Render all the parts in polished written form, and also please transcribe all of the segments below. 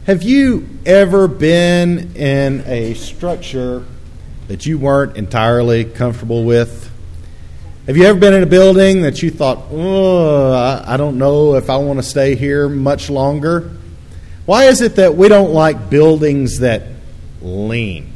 Have you ever been in a structure that you weren't entirely comfortable with? Have you ever been in a building that you thought, I don't know if I want to stay here much longer? Why is it that we don't like buildings that lean?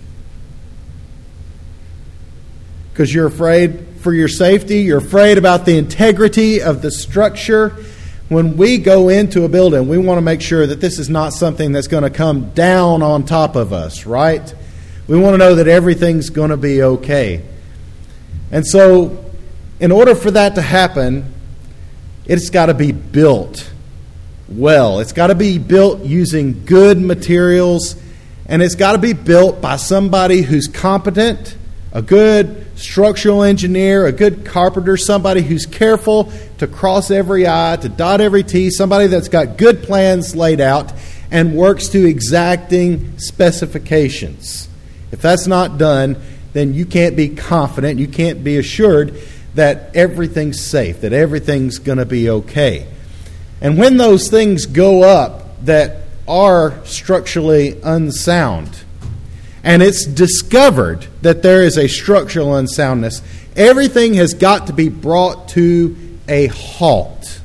Because you're afraid for your safety, you're afraid about the integrity of the structure. When we go into a building, we want to make sure that this is not something that's going to come down on top of us, right? We want to know that everything's going to be okay. And so, in order for that to happen, it's got to be built well. It's got to be built using good materials, and it's got to be built by somebody who's competent, a good structural engineer, a good carpenter, somebody who's careful to cross every I, to dot every T, somebody that's got good plans laid out and works to exacting specifications. If that's not done, then you can't be confident, you can't be assured that everything's safe, that everything's going to be okay. And when those things go up that are structurally unsound, and it's discovered that there is a structural unsoundness, everything has got to be brought to a halt.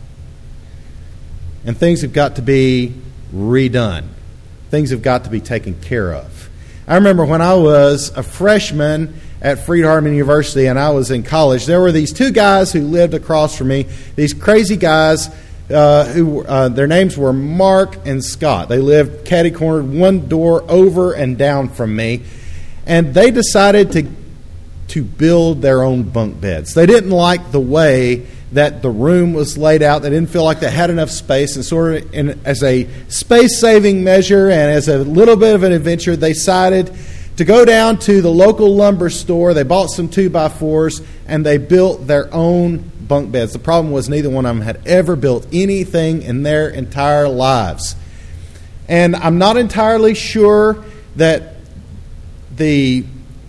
And things have got to be redone. Things have got to be taken care of. I remember when I was a freshman at Freed-Hardeman University and I was in college, there were these two guys who lived across from me, these crazy guys who their names were Mark and Scott. They lived catty-cornered one door over and down from me, and they decided to build their own bunk beds. They didn't like the way that the room was laid out. They didn't feel like they had enough space, and sort of as a space-saving measure and as a little bit of an adventure, they decided to go down to the local lumber store. They bought some 2x4s, and they built their own bunk beds. The problem was neither one of them had ever built anything in their entire lives. And I'm not entirely sure that the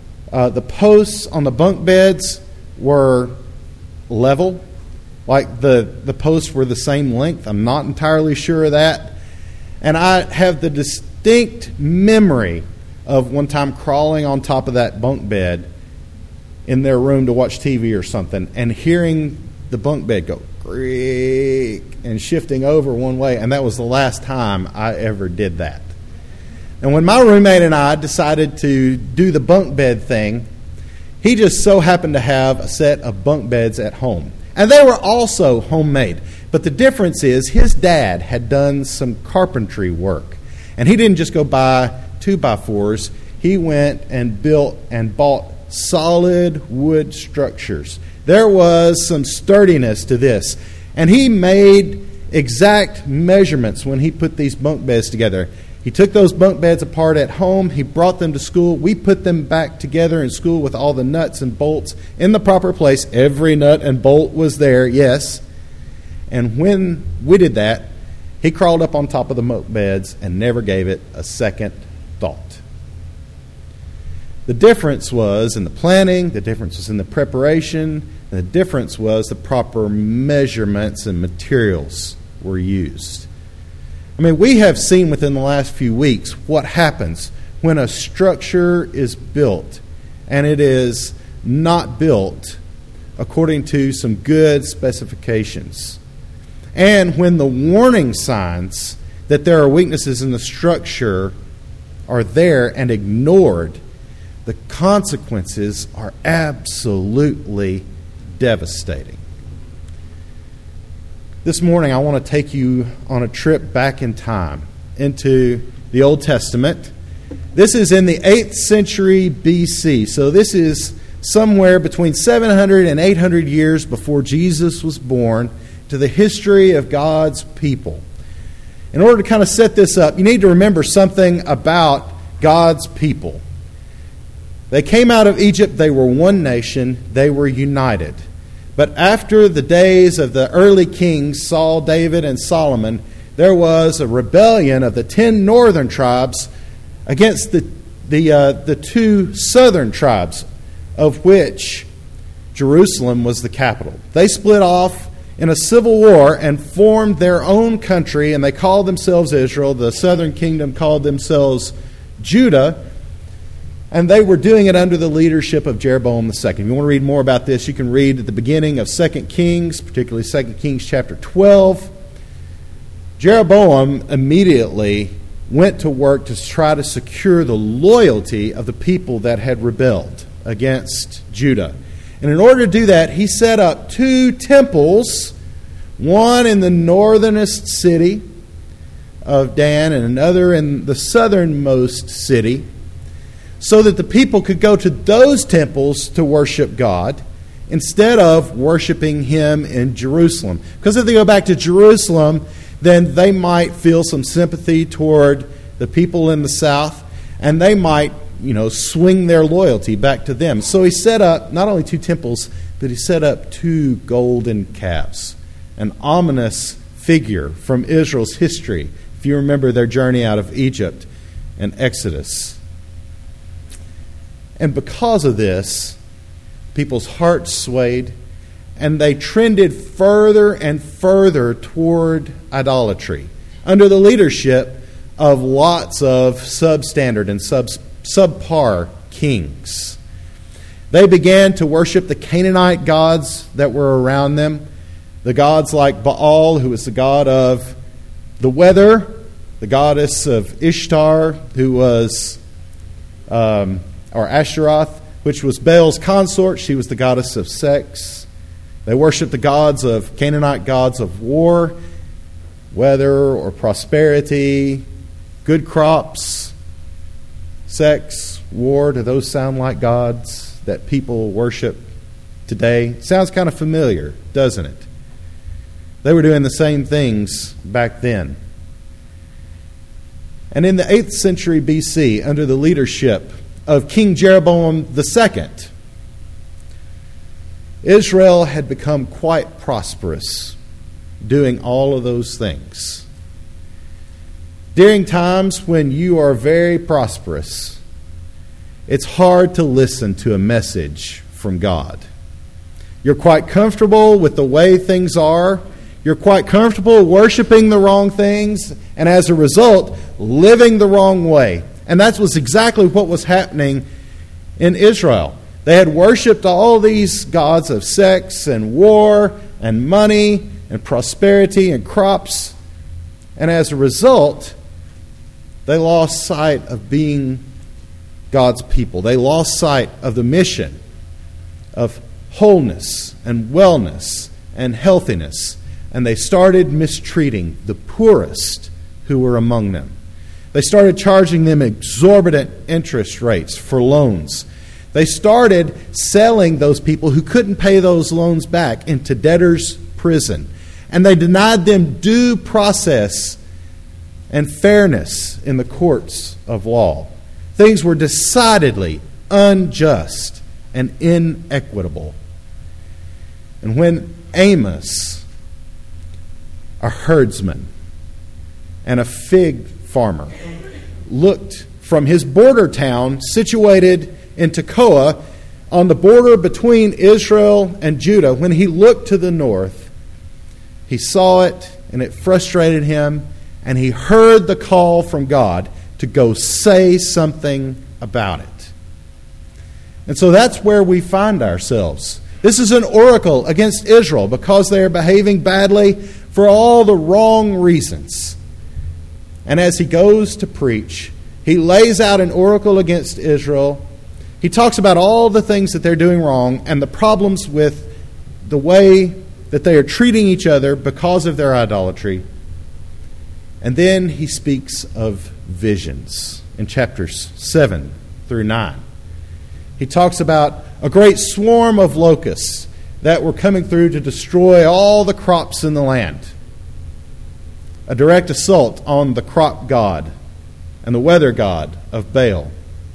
posts on the bunk beds were level, like the posts were the same length. I'm not entirely sure of that. And I have the distinct memory of one time crawling on top of that bunk bed in their room to watch TV or something and hearing the bunk bed go creak and shifting over one way, and that was the last time I ever did that. And when my roommate and I decided to do the bunk bed thing, he just so happened to have a set of bunk beds at home. And they were also homemade. But the difference is his dad had done some carpentry work. And he didn't just go buy 2x4s. He went and built and bought solid wood structures. There was some sturdiness to this. And he made exact measurements when he put these bunk beds together. He took those bunk beds apart at home. He brought them to school. We put them back together in school with all the nuts and bolts in the proper place. Every nut and bolt was there, yes. And when we did that, he crawled up on top of the bunk beds and never gave it a second thought. The difference was in the planning, the difference was in the preparation, and the difference was the proper measurements and materials were used. I mean, we have seen within the last few weeks what happens when a structure is built and it is not built according to some good specifications. And when the warning signs that there are weaknesses in the structure are there and ignored, the consequences are absolutely devastating. This morning, I want to take you on a trip back in time into the Old Testament. This is in the 8th century BC, so this is somewhere between 700 and 800 years before Jesus was born, to the history of God's people. In order to kind of set this up, you need to remember something about God's people. They came out of Egypt, they were one nation, they were united. But after the days of the early kings, Saul, David, and Solomon, there was a rebellion of the 10 northern tribes against the 2 southern tribes, of which Jerusalem was the capital. They split off in a civil war and formed their own country, and they called themselves Israel. The southern kingdom called themselves Judah, and they were doing it under the leadership of Jeroboam II. If you want to read more about this, you can read at the beginning of 2 Kings, particularly 2 Kings chapter 12. Jeroboam immediately went to work to try to secure the loyalty of the people that had rebelled against Judah. And in order to do that, he set up 2 temples, one in the northernest city of Dan and another in the southernmost city, so that the people could go to those temples to worship God instead of worshiping Him in Jerusalem. Because if they go back to Jerusalem, then they might feel some sympathy toward the people in the south, and they might swing their loyalty back to them. So he set up not only 2 temples, but he set up 2 golden calves, an ominous figure from Israel's history, if you remember their journey out of Egypt and Exodus. And because of this, people's hearts swayed, and they trended further and further toward idolatry under the leadership of lots of substandard and subpar kings. They began to worship the Canaanite gods that were around them, the gods like Baal, who was the god of the weather, the goddess of Ishtar, who was, or Ashtaroth, which was Baal's consort. She was the goddess of sex. They worshiped the gods of Canaanite gods of war, weather or prosperity, good crops, sex, war. Do those sound like gods that people worship today? Sounds kind of familiar, doesn't it? They were doing the same things back then. And in the 8th century BC, under the leadership of King Jeroboam II, Israel had become quite prosperous doing all of those things. During times when you are very prosperous, it's hard to listen to a message from God. You're quite comfortable with the way things are. You're quite comfortable worshiping the wrong things, and as a result, living the wrong way. And that was exactly what was happening in Israel. They had worshipped all these gods of sex and war and money and prosperity and crops. And as a result, they lost sight of being God's people. They lost sight of the mission of wholeness and wellness and healthiness. And they started mistreating the poorest who were among them. They started charging them exorbitant interest rates for loans. They started selling those people who couldn't pay those loans back into debtor's prison. And they denied them due process and fairness in the courts of law. Things were decidedly unjust and inequitable. And when Amos, a herdsman and a fig farmer, looked from his border town situated in Tekoa on the border between Israel and Judah, when he looked to the north, he saw it and it frustrated him, and he heard the call from God to go say something about it. And so that's where we find ourselves. This is an oracle against Israel because they are behaving badly for all the wrong reasons. And as he goes to preach, he lays out an oracle against Israel. He talks about all the things that they're doing wrong and the problems with the way that they are treating each other because of their idolatry. And then he speaks of visions in chapters 7 through 9. He talks about a great swarm of locusts that were coming through to destroy all the crops in the land. A direct assault on the crop god and the weather god of Baal.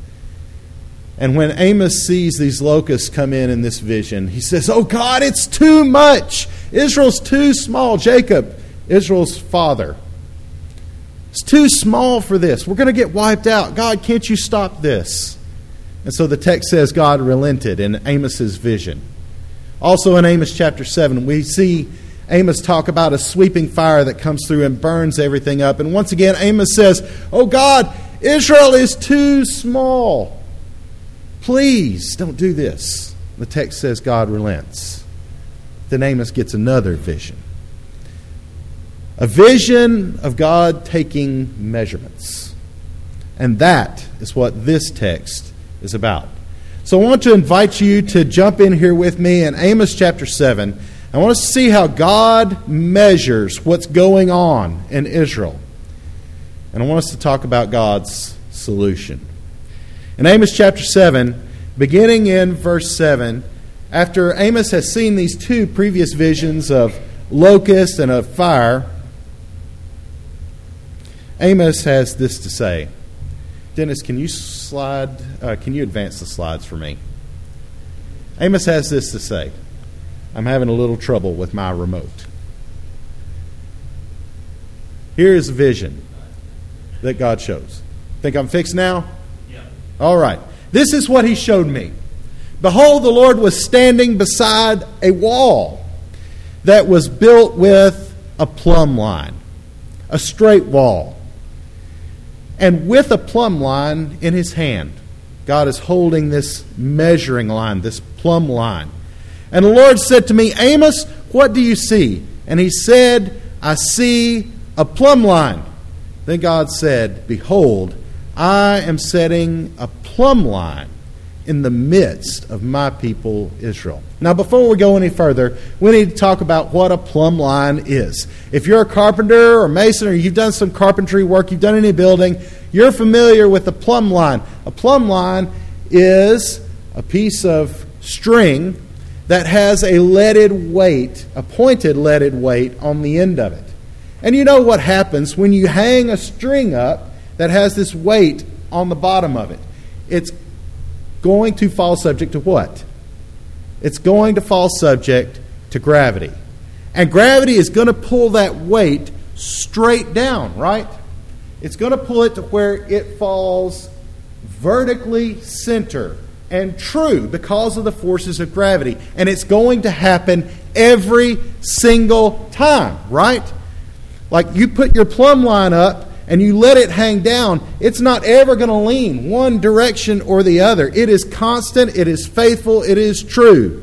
And when Amos sees these locusts come in this vision, he says, "Oh God, it's too much. Israel's too small. Jacob, Israel's father, it's too small for this. We're going to get wiped out. God, can't you stop this?" And so the text says God relented in Amos's vision. Also in Amos chapter 7, we see Amos talk about a sweeping fire that comes through and burns everything up. And once again, Amos says, "Oh God, Israel is too small. Please don't do this." The text says God relents. Then Amos gets another vision. A vision of God taking measurements. And that is what this text is about. So I want to invite you to jump in here with me in Amos chapter 7. I want us to see how God measures what's going on in Israel. And I want us to talk about God's solution. In Amos chapter 7, beginning in verse 7, after Amos has seen these two previous visions of locusts and of fire, Amos has this to say. Dennis, can you advance the slides for me? Amos has this to say. I'm having a little trouble with my remote. Here is a vision that God shows. Think I'm fixed now? Yeah. All right. This is what he showed me. Behold, the Lord was standing beside a wall that was built with a plumb line, a straight wall. And with a plumb line in his hand, God is holding this measuring line, this plumb line. And the Lord said to me, "Amos, what do you see?" And he said, "I see a plumb line." Then God said, "Behold, I am setting a plumb line in the midst of my people Israel." Now, before we go any further, we need to talk about what a plumb line is. If you're a carpenter or mason or you've done some carpentry work, you've done any building, you're familiar with the plumb line. A plumb line is a piece of string that has a leaded weight, a pointed leaded weight on the end of it. And you know what happens when you hang a string up that has this weight on the bottom of it? It's going to fall subject to what? It's going to fall subject to gravity. And gravity is going to pull that weight straight down, right? It's going to pull it to where it falls vertically center and true because of the forces of gravity. And it's going to happen every single time, right? Like you put your plumb line up and you let it hang down, it's not ever going to lean one direction or the other. It is constant, it is faithful, it is true.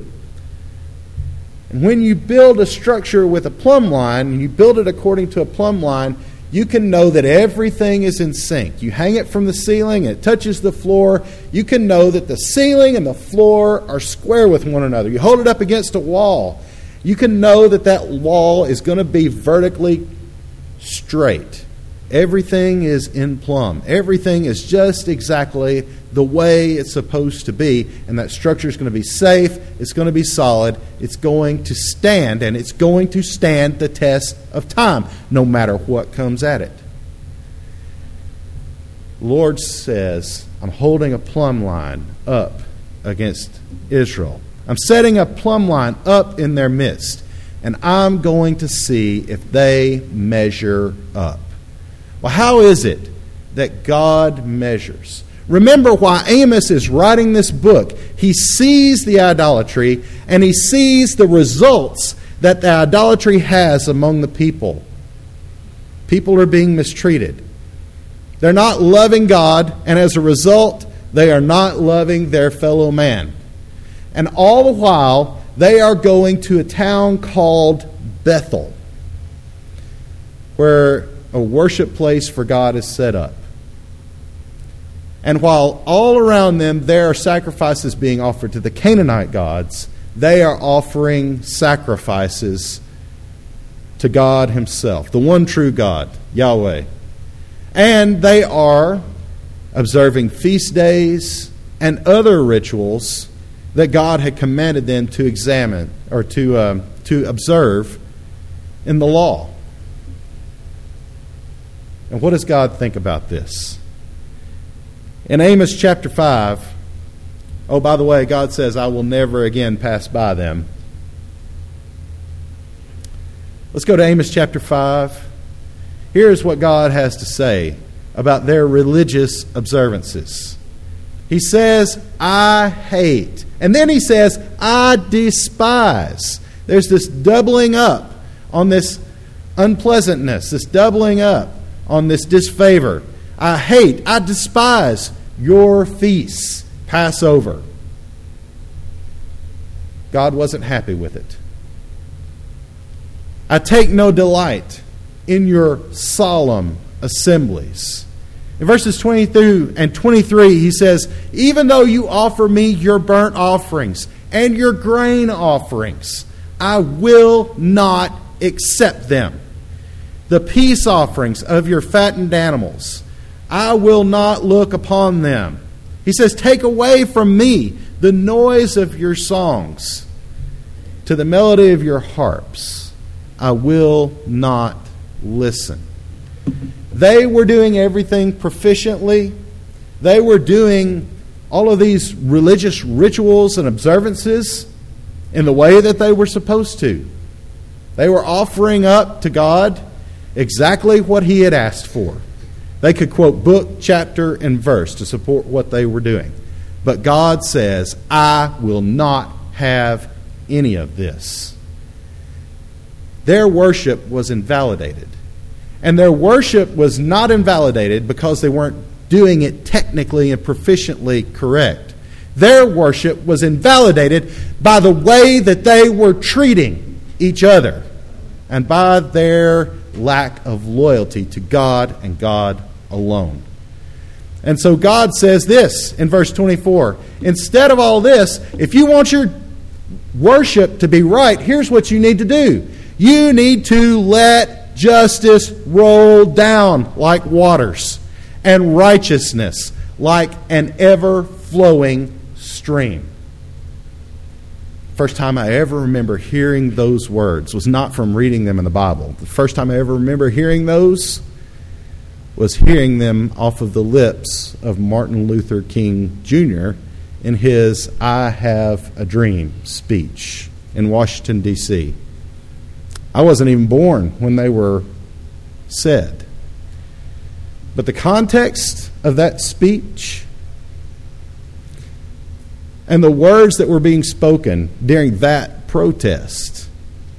And when you build a structure with a plumb line, and you build it according to a plumb line, you can know that everything is in sync. You hang it from the ceiling, it touches the floor. You can know that the ceiling and the floor are square with one another. You hold it up against a wall. You can know that that wall is going to be vertically straight. Everything is in plumb. Everything is just exactly the way it's supposed to be. And that structure is going to be safe. It's going to be solid. It's going to stand. And it's going to stand the test of time, no matter what comes at it. The Lord says, I'm holding a plumb line up against Israel. I'm setting a plumb line up in their midst. And I'm going to see if they measure up. Well, how is it that God measures? Remember why Amos is writing this book. He sees the idolatry and he sees the results that the idolatry has among the people. People are being mistreated. They're not loving God, and as a result, they are not loving their fellow man. And all the while, they are going to a town called Bethel, where a worship place for God is set up. And while all around them there are sacrifices being offered to the Canaanite gods, they are offering sacrifices to God Himself, the one true God, Yahweh. And they are observing feast days and other rituals that God had commanded them to examine or to observe in the law. And what does God think about this? In Amos chapter 5, oh, by the way, God says, I will never again pass by them. Let's go to Amos chapter 5. Here's what God has to say about their religious observances. He says, I hate. And then he says, I despise. There's this doubling up on this unpleasantness, this doubling up on this disfavor. I hate, I despise your feasts, Passover. God wasn't happy with it. I take no delight in your solemn assemblies. In verses 22 and 23, he says, even though you offer me your burnt offerings and your grain offerings, I will not accept them. The peace offerings of your fattened animals, I will not look upon them. He says, take away from me the noise of your songs. To the melody of your harps, I will not listen. They were doing everything proficiently. They were doing all of these religious rituals and observances in the way that they were supposed to. They were offering up to God exactly what He had asked for. They could quote book, chapter, and verse to support what they were doing. But God says, I will not have any of this. Their worship was invalidated. And their worship was not invalidated because they weren't doing it technically and proficiently correct. Their worship was invalidated by the way that they were treating each other and by their lack of loyalty to God and God alone. And so God says this in verse 24. Instead of all this, if you want your worship to be right, here's what you need to do. You need to let justice roll down like waters and righteousness like an ever-flowing stream. First time I ever remember hearing those words was not from reading them in the Bible. The first time I ever remember hearing those was hearing them off of the lips of Martin Luther King Jr. in his I Have a Dream speech in Washington, D.C. I wasn't even born when they were said. But the context of that speech and the words that were being spoken during that protest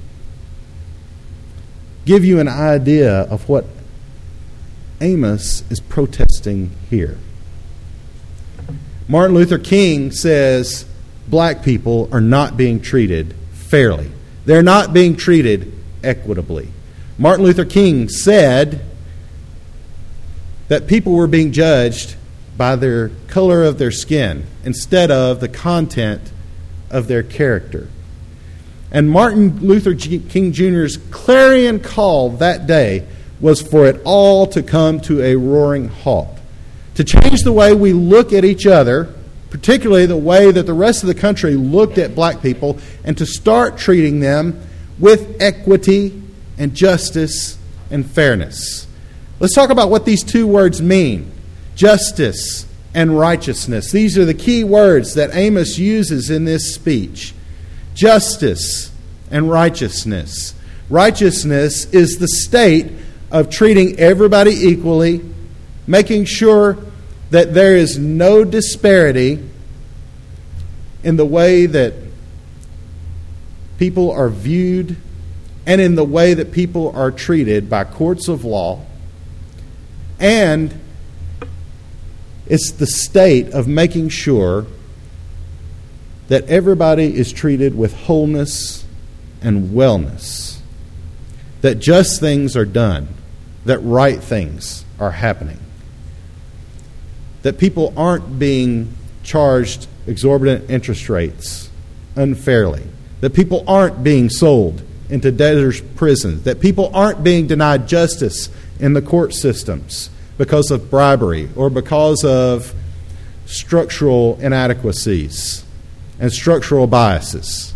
give you an idea of what Amos is protesting here. Martin Luther King says black people are not being treated fairly. They're not being treated equitably. Martin Luther King said that people were being judged by their color of their skin instead of the content of their character. And Martin Luther King Jr.'s clarion call that day was for it all to come to a roaring halt. To change the way we look at each other, particularly the way that the rest of the country looked at black people, and to start treating them with equity and justice and fairness. Let's talk about what these two words mean. Justice and righteousness. These are the key words that Amos uses in this speech. Justice and righteousness. Righteousness is the state of treating everybody equally, making sure that there is no disparity in the way that people are viewed and in the way that people are treated by courts of law. And it's the state of making sure that everybody is treated with wholeness and wellness, that just things are done, that right things are happening, that people aren't being charged exorbitant interest rates unfairly, that people aren't being sold into debtors' prisons, that people aren't being denied justice in the court systems because of bribery or because of structural inadequacies and structural biases.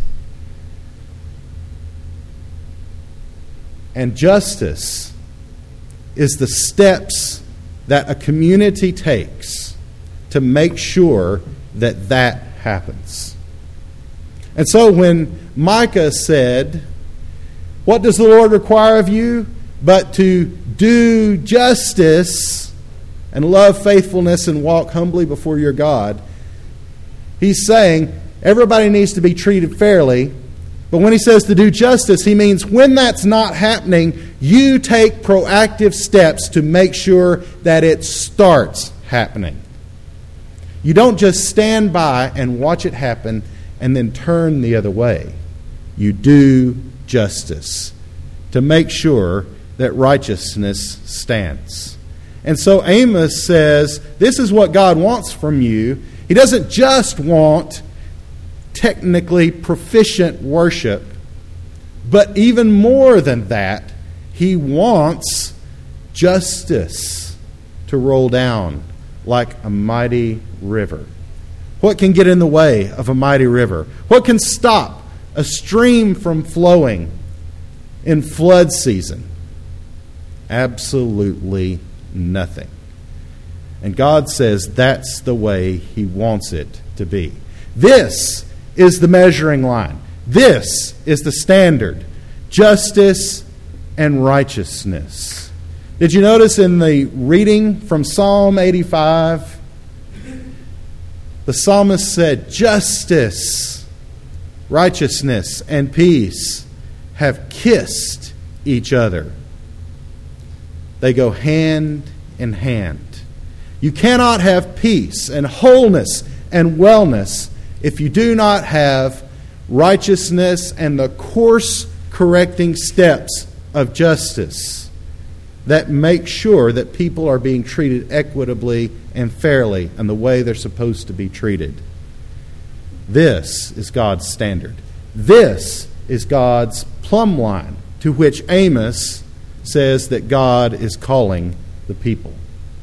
And justice is the steps that a community takes to make sure that that happens. And so when Micah said, "What does the Lord require of you but to do justice and love faithfulness and walk humbly before your God?" He's saying everybody needs to be treated fairly, But when he says to do justice, he means when that's not happening, you take proactive steps to make sure that it starts happening. You don't just stand by and watch it happen and then turn the other way. You do justice to make sure that righteousness stands. And so Amos says, this is what God wants from you. He doesn't just want technically proficient worship, but even more than that, he wants justice to roll down like a mighty river. What can get in the way of a mighty river? What can stop a stream from flowing in flood season? Absolutely nothing. And God says that's the way he wants it to be. This is the measuring line. This is the standard. Justice and righteousness. Did you notice in the reading from Psalm 85, the psalmist said, justice, righteousness, and peace have kissed each other. They go hand in hand. You cannot have peace and wholeness and wellness if you do not have righteousness and the course-correcting steps of justice that make sure that people are being treated equitably and fairly in the way they're supposed to be treated. This is God's standard. This is God's plumb line to which Amos says that God is calling the people.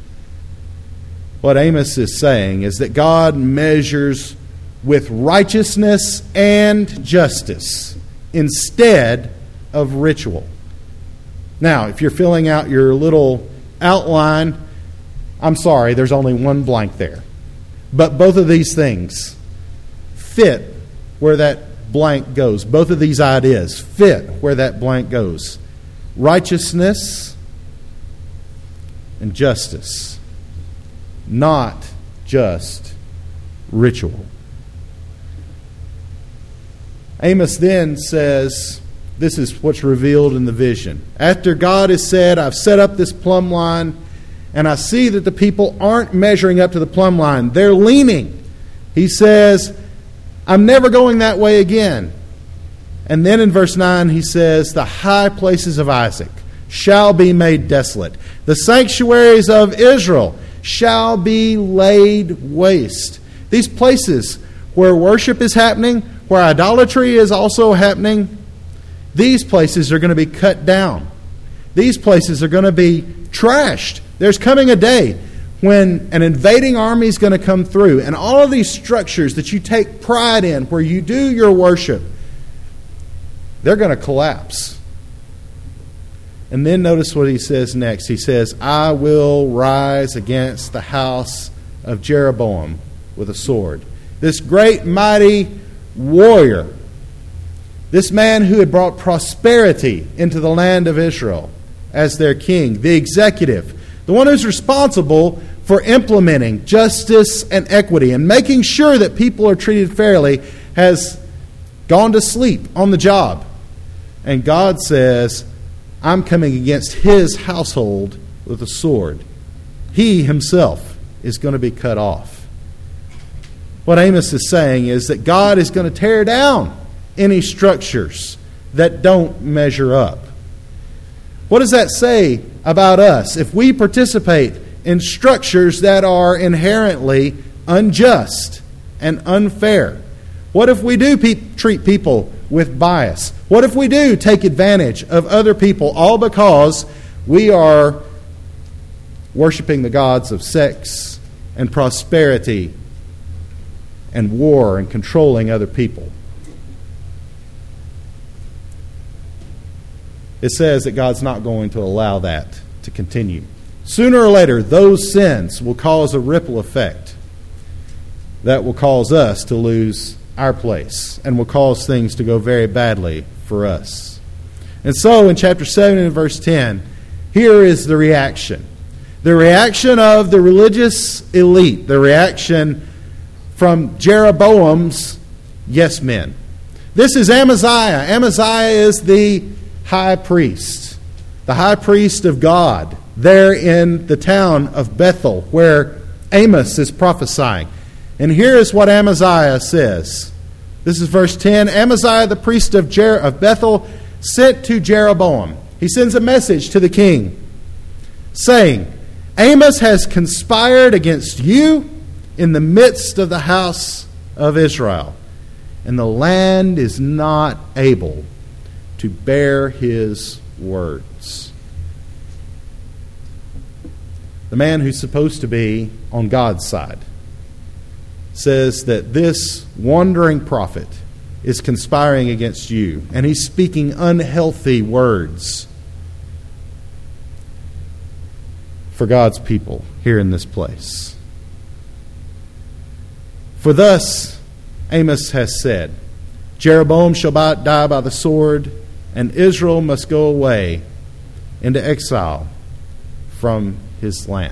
What Amos is saying is that God measures with righteousness and justice instead of ritual. Now, if you're filling out your little outline, I'm sorry, there's only one blank there. But both of these things fit where that blank goes. Both of these ideas fit where that blank goes. Righteousness and justice, not just ritual. Amos then says, this is what's revealed in the vision. After God has said, I've set up this plumb line, and I see that the people aren't measuring up to the plumb line. They're leaning. He says, I'm never going that way again. And then in verse 9 he says, the high places of Isaac shall be made desolate. The sanctuaries of Israel shall be laid waste. These places where worship is happening, where idolatry is also happening, these places are going to be cut down. These places are going to be trashed. There's coming a day when an invading army is going to come through, and all of these structures that you take pride in, where you do your worship, they're going to collapse. And then notice what he says next. He says, I will rise against the house of Jeroboam with a sword. This great mighty warrior, this man who had brought prosperity into the land of Israel as their king, the executive, the one who's responsible for implementing justice and equity and making sure that people are treated fairly, has gone to sleep on the job. And God says, I'm coming against his household with a sword. He himself is going to be cut off. What Amos is saying is that God is going to tear down any structures that don't measure up. What does that say about us if we participate in structures that are inherently unjust and unfair? What if we do treat people with bias? What if we do take advantage of other people, all because we are worshiping the gods of sex and prosperity and war and controlling other people? It says that God's not going to allow that to continue. Sooner or later, those sins will cause a ripple effect that will cause us to lose our place and will cause things to go very badly for us. And so in chapter 7 and verse 10, here is the reaction. The reaction of the religious elite, the reaction from Jeroboam's yes men. This is Amaziah. Amaziah is the high priest of God, there in the town of Bethel, where Amos is prophesying. And here is what Amaziah says. This is verse 10. Amaziah, the priest of Bethel, sent to Jeroboam. He sends a message to the king, saying, Amos has conspired against you in the midst of the house of Israel, and the land is not able to bear his words. The man who's supposed to be on God's side says that this wandering prophet is conspiring against you, and he's speaking unhealthy words for God's people here in this place. For thus Amos has said, Jeroboam shall die by the sword, and Israel must go away into exile from his land.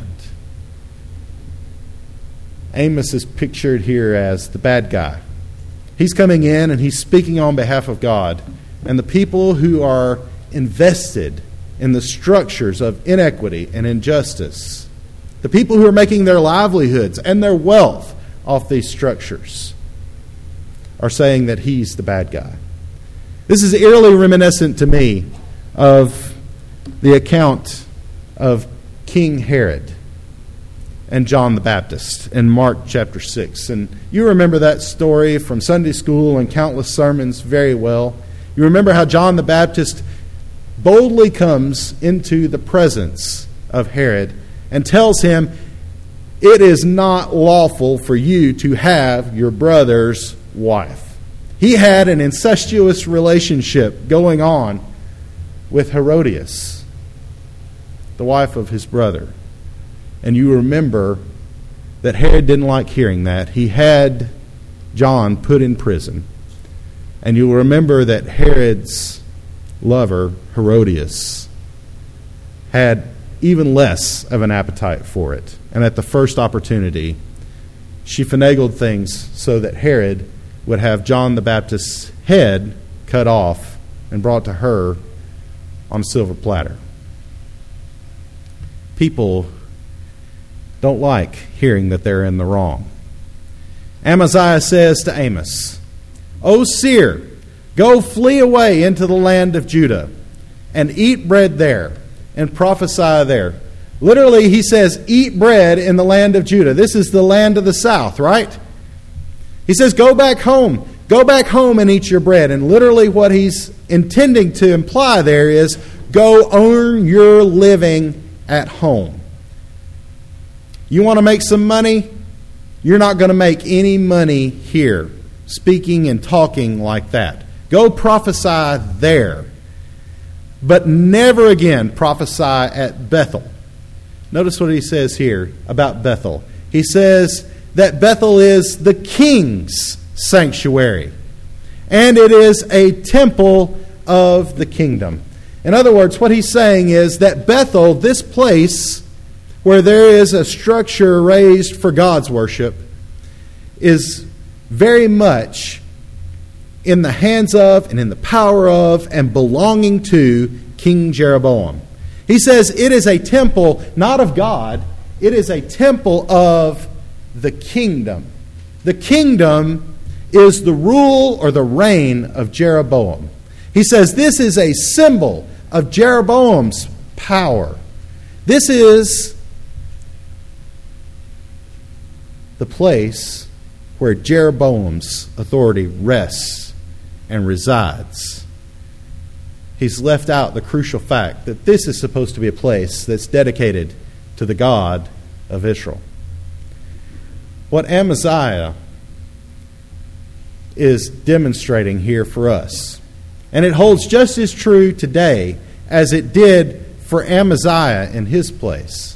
Amos is pictured here as the bad guy. He's coming in and he's speaking on behalf of God and the people who are invested in the structures of inequity and injustice. The people who are making their livelihoods and their wealth off these structures are saying that he's the bad guy. This is eerily reminiscent to me of the account of King Herod and John the Baptist in Mark chapter 6. And you remember that story from Sunday school and countless sermons very well. You remember how John the Baptist boldly comes into the presence of Herod and tells him, it is not lawful for you to have your brother's wife. He had an incestuous relationship going on with Herodias, the wife of his brother. And you remember that Herod didn't like hearing that. He had John put in prison. And you'll remember that Herod's lover, Herodias, had even less of an appetite for it. And at the first opportunity, she finagled things so that Herod would have John the Baptist's head cut off and brought to her on a silver platter. People don't like hearing that they're in the wrong. Amaziah says to Amos, O seer, go flee away into the land of Judah and eat bread there and prophesy there. Literally, he says, eat bread in the land of Judah. This is the land of the south, right? He says, go back home. Go back home and eat your bread. And literally what he's intending to imply there is, go earn your living at home. You want to make some money? You're not going to make any money here, speaking and talking like that. Go prophesy there. But never again prophesy at Bethel. Notice what he says here about Bethel. He says that Bethel is the king's sanctuary, and it is a temple of the kingdom. In other words, what he's saying is that Bethel, this place where there is a structure raised for God's worship, is very much in the hands of and in the power of and belonging to King Jeroboam. He says it is a temple not of God, it is a temple of the kingdom. The kingdom is the rule or the reign of Jeroboam. He says this is a symbol of Jeroboam's power. This is the place where Jeroboam's authority rests and resides. He's left out the crucial fact that this is supposed to be a place that's dedicated to the God of Israel. What Amaziah is demonstrating here for us, and it holds just as true today as it did for Amaziah in his place,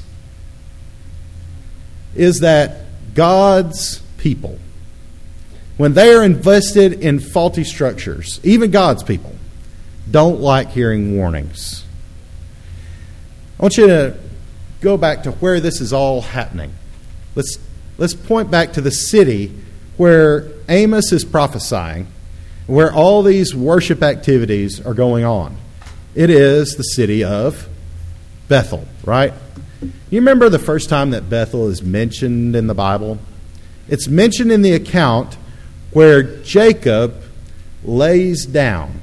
is that God's people, when they are invested in faulty structures, even God's people, don't like hearing warnings. I want you to go back to where this is all happening. Let's point back to the city where Amos is prophesying. where all these worship activities are going on. It is the city of Bethel, right? You remember the first time that Bethel is mentioned in the Bible? It's mentioned in the account where Jacob lays down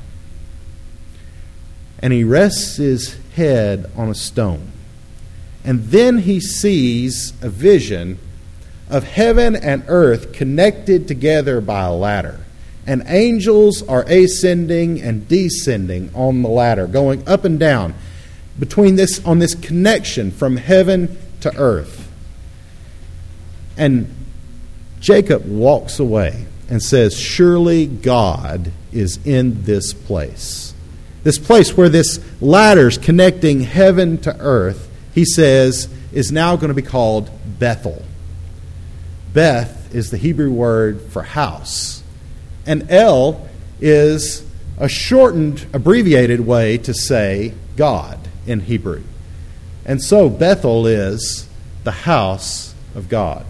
and he rests his head on a stone. And then he sees a vision of heaven and earth connected together by a ladder. And angels are ascending and descending on the ladder, going up and down on this connection from heaven to earth. And Jacob walks away and says, surely God is in this place. This place where this ladder's connecting heaven to earth, he says, is now going to be called Bethel. Beth is the Hebrew word for house. And El is a shortened, abbreviated way to say God in Hebrew. And so Bethel is the house of God.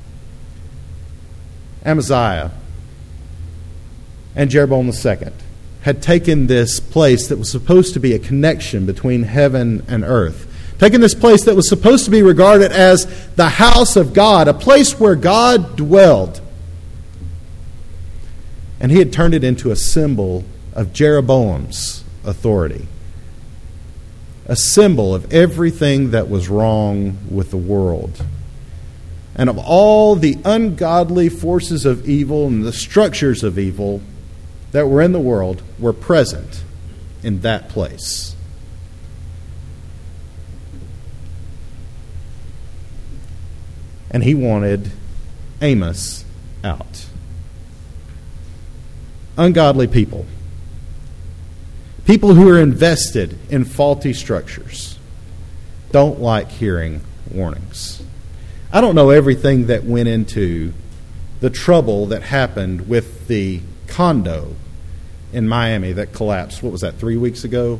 Amaziah and Jeroboam II had taken this place that was supposed to be a connection between heaven and earth, taken this place that was supposed to be regarded as the house of God, a place where God dwelled, and he had turned it into a symbol of Jeroboam's authority, a symbol of everything that was wrong with the world, and of all the ungodly forces of evil and the structures of evil that were in the world were present in that place. And he wanted Amos out. Ungodly people. People who are invested in faulty structures don't like hearing warnings. I don't know everything that went into the trouble that happened with the condo in Miami that collapsed. What was that, 3 weeks ago?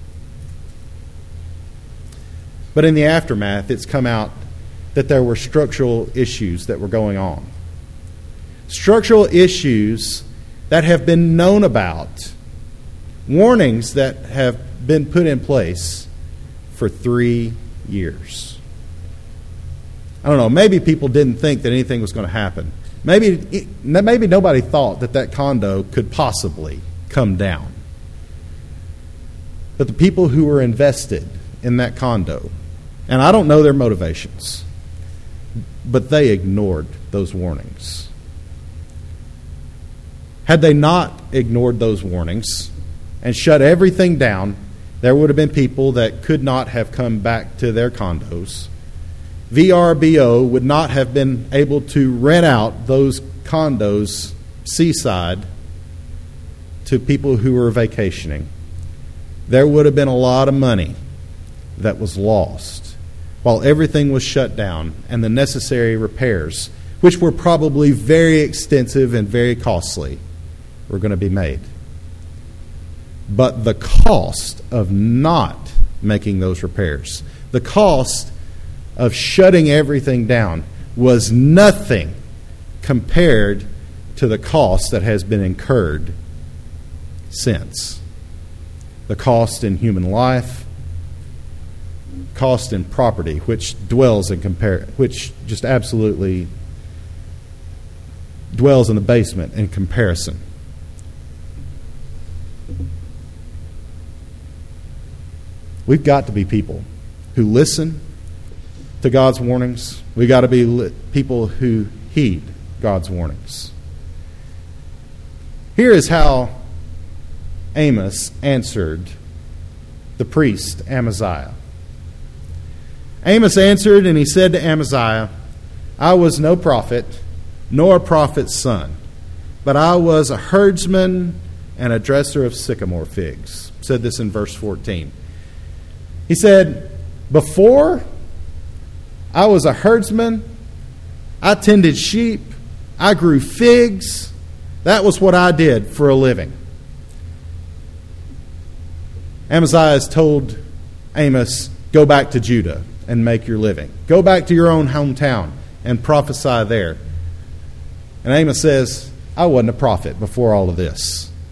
But in the aftermath, it's come out that there were structural issues that were going on. Structural issues that have been known about. Warnings that have been put in place for 3 years. I don't know, maybe people didn't think that anything was going to happen. Maybe nobody thought that condo could possibly come down. But the people who were invested in that condo, and I don't know their motivations, but they ignored those warnings. Had they not ignored those warnings and shut everything down, there would have been people that could not have come back to their condos. VRBO would not have been able to rent out those condos seaside to people who were vacationing. There would have been a lot of money that was lost while everything was shut down and the necessary repairs, which were probably very extensive and very costly, were going to be made. But the cost of not making those repairs, the cost of shutting everything down, was nothing compared to the cost that has been incurred since. The cost in human life, cost in property, which just absolutely dwells in the basement in comparison. We've got to be people who listen to God's warnings. We've got to be people who heed God's warnings. Here is how Amos answered the priest Amaziah. Amos answered, and he said to Amaziah, I was no prophet, nor a prophet's son, but I was a herdsman and a dresser of sycamore figs. Said this in verse 14. He said, before I was a herdsman, I tended sheep, I grew figs. That was what I did for a living. Amaziah has told Amos, go back to Judah and make your living. Go back to your own hometown and prophesy there. And Amos says, I wasn't a prophet before all of this.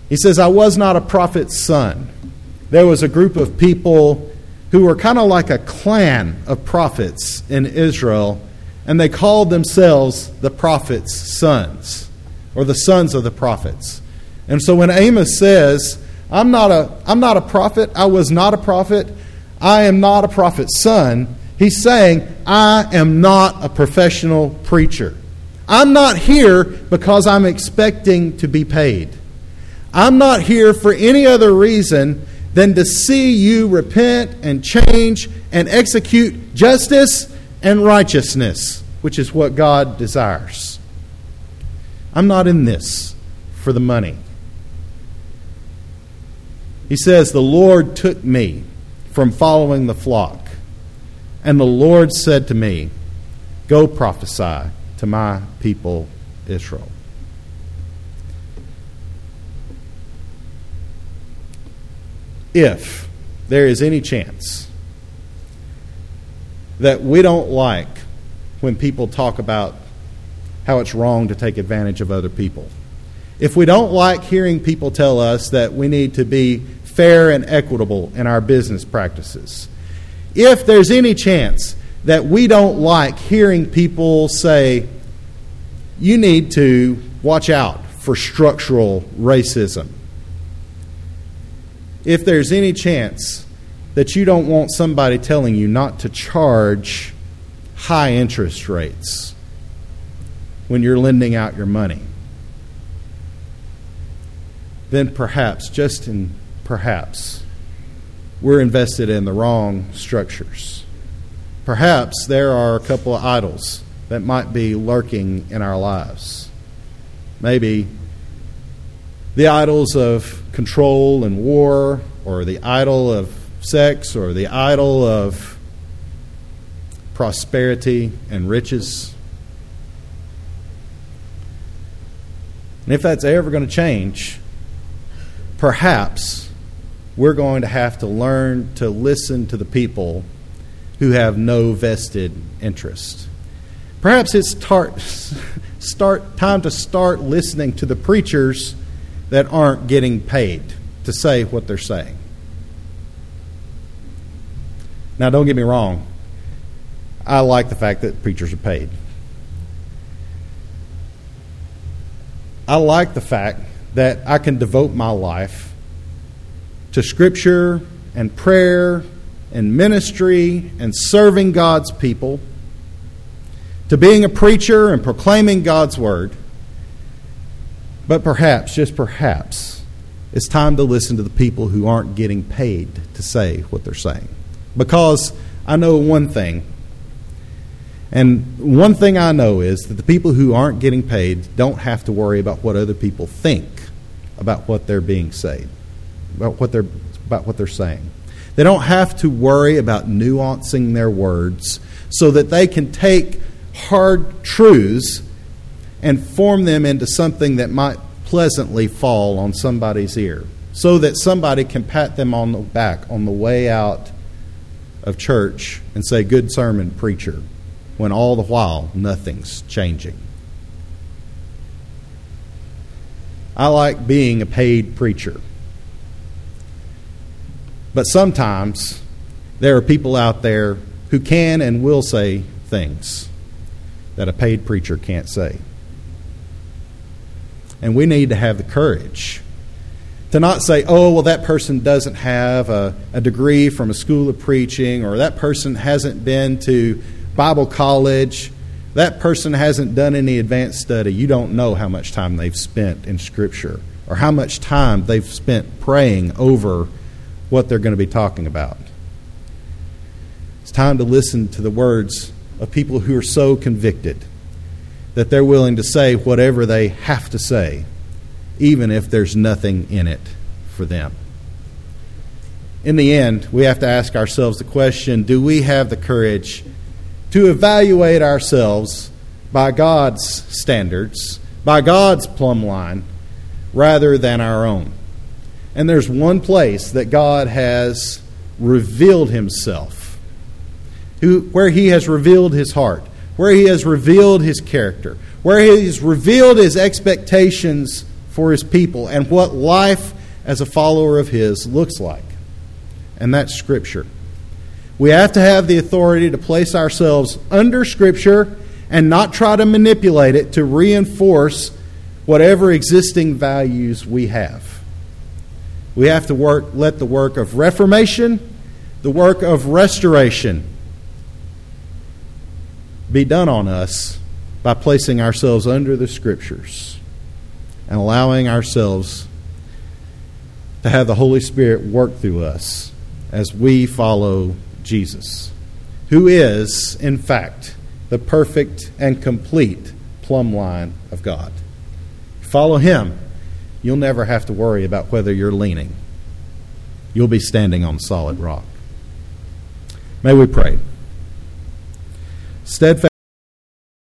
He says, I was not a prophet's son. There was a group of people who were kind of like a clan of prophets in Israel, and they called themselves the prophet's sons, or the sons of the prophets. And so when Amos says, I'm not a prophet, I was not a prophet, I am not a prophet's son, he's saying, I am not a professional preacher. I'm not here because I'm expecting to be paid. I'm not here for any other reason than to see you repent and change and execute justice and righteousness, which is what God desires. I'm not in this for the money. He says, the Lord took me from following the flock, and the Lord said to me, go prophesy to my people Israel. If there is any chance that we don't like when people talk about how it's wrong to take advantage of other people, if we don't like hearing people tell us that we need to be fair and equitable in our business practices, if there's any chance that we don't like hearing people say, you need to watch out for structural racism, if there's any chance that you don't want somebody telling you not to charge high interest rates when you're lending out your money, then perhaps, perhaps, we're invested in the wrong structures. Perhaps there are a couple of idols that might be lurking in our lives. Maybe the idols of control and war, or the idol of sex, or the idol of prosperity and riches. And if that's ever going to change, perhaps we're going to have to learn to listen to the people who have no vested interest. Perhaps it's time to start listening to the preachers that aren't getting paid to say what they're saying. Now, don't get me wrong. I like the fact that preachers are paid. I like the fact that I can devote my life to Scripture and prayer and ministry and serving God's people, to being a preacher and proclaiming God's Word. But perhaps, just perhaps, it's time to listen to the people who aren't getting paid to say what they're saying. Because I know one thing, and one thing I know is that the people who aren't getting paid don't have to worry about what other people think about what they're being said, about what they're saying. They don't have to worry about nuancing their words so that they can take hard truths and form them into something that might pleasantly fall on somebody's ear, so that somebody can pat them on the back on the way out of church and say, good sermon, preacher, when all the while nothing's changing. I like being a paid preacher. But sometimes there are people out there who can and will say things that a paid preacher can't say. And we need to have the courage to not say, oh, well, that person doesn't have a degree from a school of preaching, or that person hasn't been to Bible college, that person hasn't done any advanced study. You don't know how much time they've spent in Scripture, or how much time they've spent praying over what they're going to be talking about. It's time to listen to the words of people who are so convicted that they're willing to say whatever they have to say, even if there's nothing in it for them. In the end, we have to ask ourselves the question, do we have the courage to evaluate ourselves by God's standards, by God's plumb line, rather than our own? And there's one place that God has revealed Himself, where He has revealed His heart, where He has revealed His character, where He has revealed His expectations for His people and what life as a follower of His looks like. And that's Scripture. We have to have the authority to place ourselves under Scripture and not try to manipulate it to reinforce whatever existing values we have. We have to let the work of reformation, the work of restoration, be done on us by placing ourselves under the Scriptures and allowing ourselves to have the Holy Spirit work through us as we follow Jesus, who is, in fact, the perfect and complete plumb line of God. Follow Him, you'll never have to worry about whether you're leaning. You'll be standing on solid rock. May we pray. Steadfast